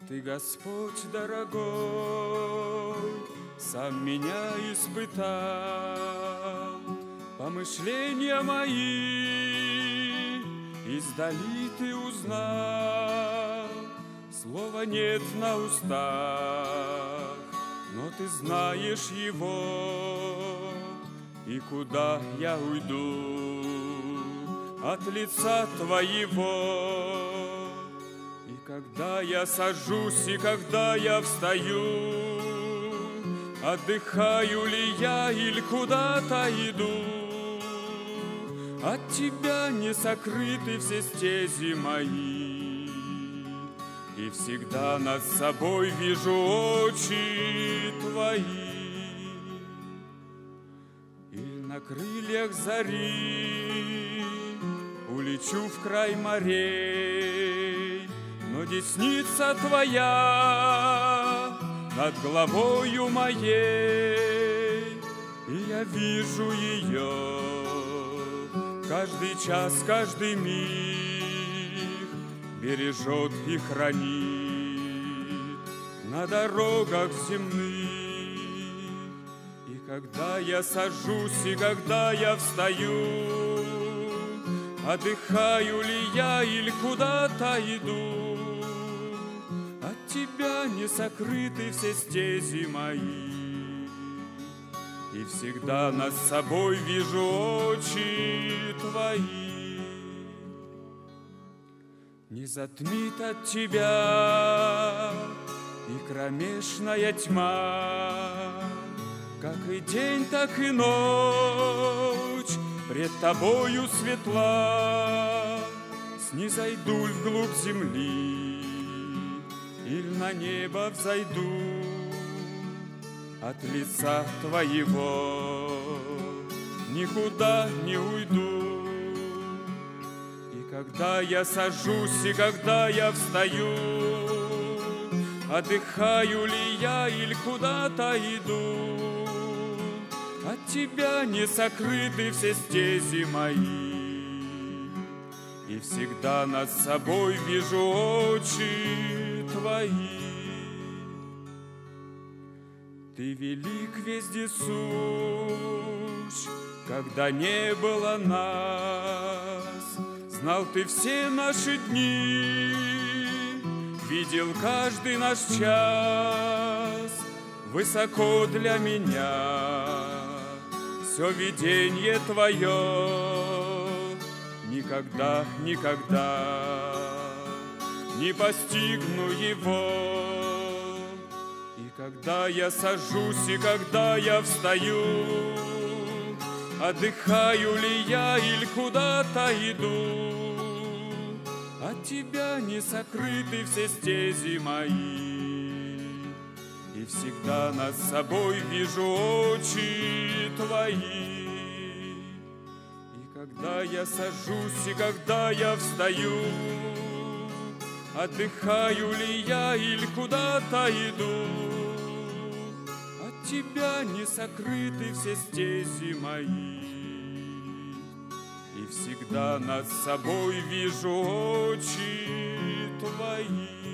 Ты, Господь дорогой, сам меня испытал, помышления мои издали ты узнал. Слова нет на устах, но ты знаешь его, и куда я уйду от лица твоего. И когда я сажусь, и когда я встаю, отдыхаю ли я или куда-то иду, от тебя не сокрыты все стези мои, и всегда над собой вижу очи твои. И на крыльях зари улечу в край морей, но десница твоя над головою моей, и я вижу ее каждый час, каждый миг, бережет и хранит на дорогах земных. И когда я сажусь, и когда я встаю, отдыхаю ли я или куда-то иду, от тебя не сокрыты все стези мои, и всегда над собой вижу очи твои. Не затмит от тебя и кромешная тьма, как и день, так и ночь пред тобою светла. Снизойду вглубь земли или на небо взойду, от лица твоего никуда не уйду. И когда я сажусь, и когда я встаю, отдыхаю ли я или куда-то иду, от тебя не сокрыты все стези мои, и всегда над собой вижу очи твои. Ты велик вездесущ, когда не было нас, знал ты все наши дни, видел каждый наш час. Высоко для меня все видение твое, никогда, никогда не постигну его. И когда я сажусь, и когда я встаю, отдыхаю ли я или куда-то иду, от тебя не сокрыты все стези мои, и всегда над собой вижу очи твои. И когда я сажусь, и когда я встаю, отдыхаю ли я или куда-то иду, от тебя не сокрыты все стези мои, и всегда над собой вижу очи твои.